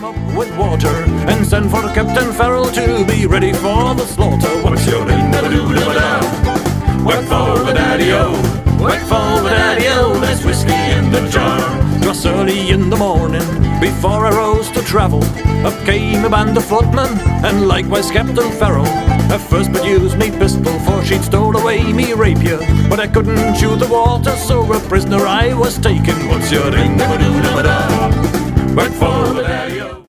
up with water and send for Captain Farrell to be ready for the slaughter. What's your name? Work for the daddy-o, work for the daddy-o, there's whiskey in the jar. 'Twas early in the morning, before I rose to travel, up came a band of footmen, and likewise Captain Farrell. I first produced me pistol, for she'd stole away me rapier, but I couldn't chew the water, so a prisoner I was taken. What's your name? Work for the daddy-o.